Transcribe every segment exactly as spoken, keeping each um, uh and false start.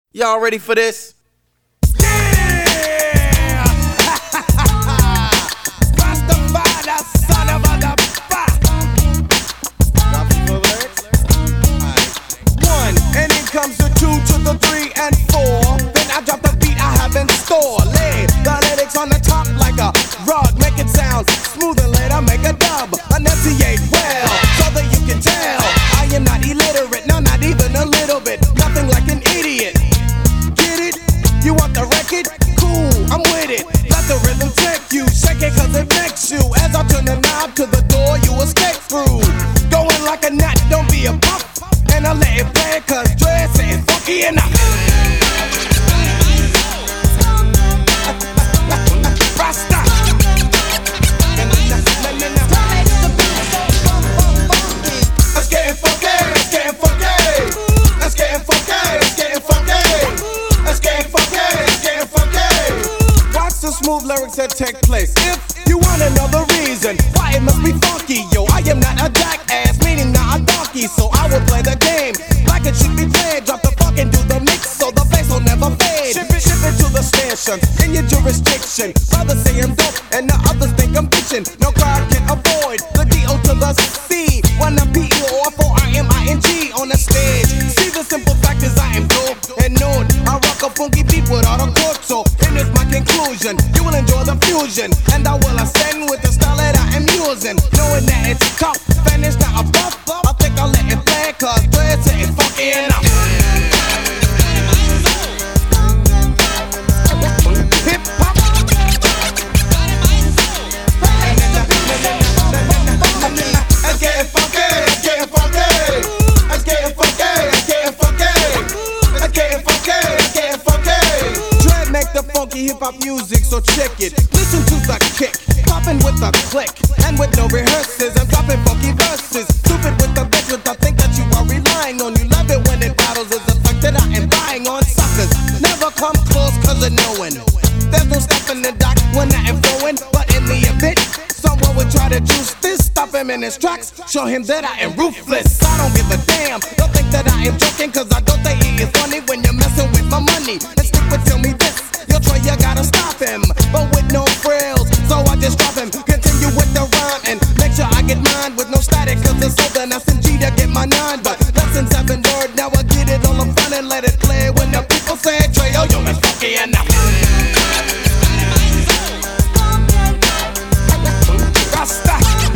Y'all ready for this? Yeah! Rastafari, son of a fuck. Drop the lyrics. One, and then comes the two to the three and four. Then I drop the beat I have in store. Lay the lyrics on the top like a rug. Make it sound smooth and later make a dub. Enunciate well, so that you can tell I am not illiterate, no, not even a little bit. Nothing like an idiot. You want the record? Cool, I'm with it. Let the rhythm take you, shake it cause it makes you. As I turn the knob to the door, you escape through. Going like a nut, don't be a pup. And I let it play cause Dre saying funky enough. Rasta. Let's get funky, let's get funky. Let's get funky, let's get funky. Let's get funky, let's get funky. Watch the smooth lyrics that take place. If you want another reason why it must be funky, yo, I am not a jackass, meaning not a donkey. So I will play the game like it should be played. Drop the funk and do the mix so the bass will never fade. Ship it, ship it to the station in your jurisdiction. Brothers say I'm dope and the others think I'm bitching. No crowd can avoid the D O to the C. When I'm P E O F O R M I N G on the stage. See the simple fact is I am dope and known. I rock a funky beat without a chord, so and it's my conclusion. You will enjoy the fusion, and I will ascend with the style that I am using. Knowing that it's tough, and it's not a buff. I think I'll let it play, cause Dre said it's funky enough. Hip hop. Let's get funky, let's get funky. Let's get funky, let's get funky. Let's get funky, let's get funky. Dre make the funky hip hop music, so check it. Listen to the kick, popping with a click, and with no rehearsals, I'm dropping funky verses. Stupid with the bitch with the thing that you are relying on. You love it when it battles, it's the fact that I am buying on suckers. Never come close cause of knowing. There's no stopping the doc when I am flowing, but in the event someone would try to juice this, stop him in his tracks, show him that I am ruthless. I don't give a damn, don't think that I am joking, cause I don't think it is funny when you're messing with my money. And stick with tell me this, you'll try, you gotta stop him, but with no frills, so I just drop him. Continue with the rhyme and make sure I get mine with no static, cause it's so the S M G to get my nine. But lessons have been learned, now I get it all I'm fun and let it play. When the people say Dre, yo, yo, it's funky enough. Rasta.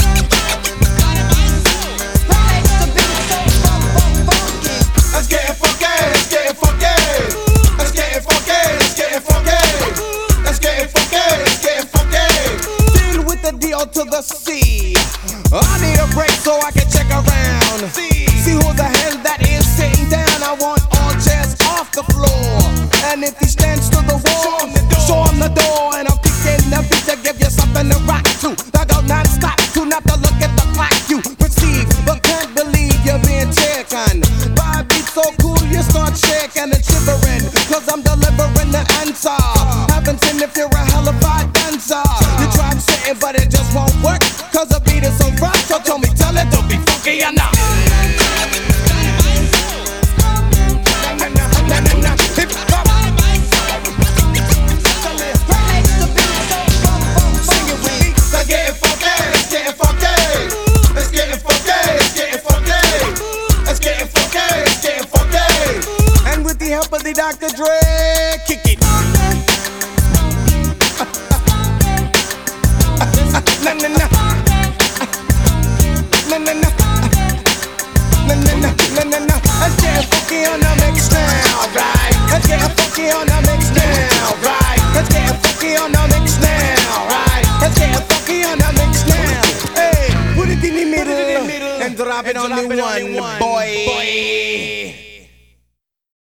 Let's get funky, let's get funky. Let's get funky, let's get funky. Let's get funky, let's get funky. Deal with the D O to the C. I need a break so I can check around. See, see who the hell that is sitting down. I want all chairs off the floor. And if he stands to the wall, show him the door. And I'm kicking the beat to give you something to rock to. I go non-stop to not to look at the clock. You perceive but can't believe you're being taken by a beat so cool you start shaking and shivering, cause I'm delivering the answer. Haven't seen if you're a hellified dancer. You tried sitting but it just won't work, cause the beat is so rough. So tell me, tell it, don't be funky enough. Hip hop. Sing it with me. Let's get funky, let's get funky. Let's get funky, let's get funky. Let's get funky, let's get funky. And with the help of the Doctor Dre, kick it. Na na na. Na na na. Na na na na na na. Let's get funky on the mix now, right? Let's get funky on the mix now, right? Let's get funky on the mix now, right? Let's get funky on the mix now. Hey, put it in the middle and drop it on the one, boy.